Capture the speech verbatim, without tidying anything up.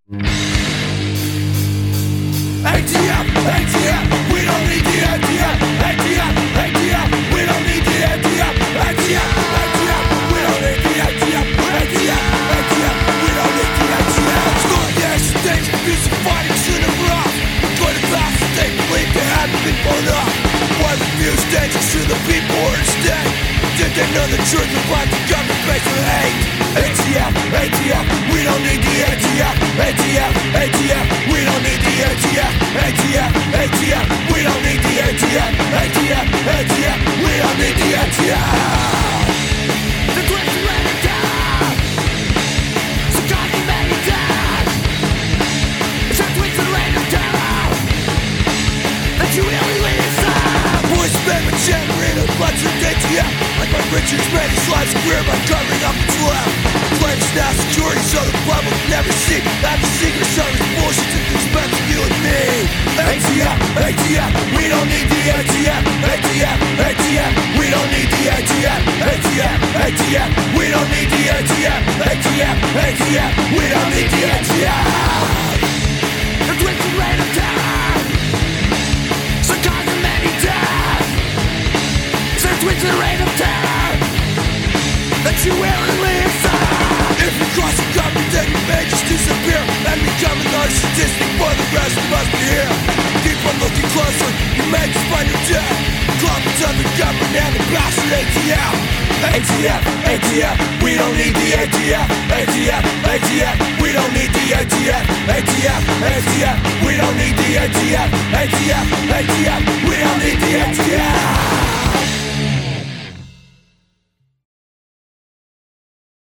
A T F, A T F, we don't need the A T F. A T F, A T F, we don't need the A T F. A T F, A T F, we don't need the A T F. A T F, A T F, we don't need the A T F. Score the action stage, abuse of fighting soon and rough. Go to class and they believe they haven't been blown up. Why refuse dangerous to the people or instead? Did they know the truth about the government based on hate? A T F, A T F, we don't need the A T F. A T F, A T F, we don't need the A T F. A T F, A T F, we don't need the A T F. A T F, A T F, we don't need the A T F. The twins are ready down. So God you made me down. It's our twins are ready down. That you really lead us out. Boys spend my chamber in a bunch of A T F. Like my Richards made his life's career by covering up its left. Claims now security so the public never see. That the secret service bullshit at the expense of you and me. A T F, A T F, we don't need the A T F. A T F, A T F, we don't need the A T F. A T F, A T F, we don't need the A T F. A T F, A T F, we don't need the A T F. The twins are ready to die. So cause of many deaths. So twins are ready to die. That you willingly accept. If you cross the government then you may just disappear and become a narcissistic for the rest of us to hear. Keep on looking closer, you may just find your death. Clubs of the government and the bastard A T F. A T F, A T F, we don't need the A T F. A T F, A T F, we don't need the A T F. A T F, A T F, we don't need the A T F. A T F, A T F, we don't need the A T F.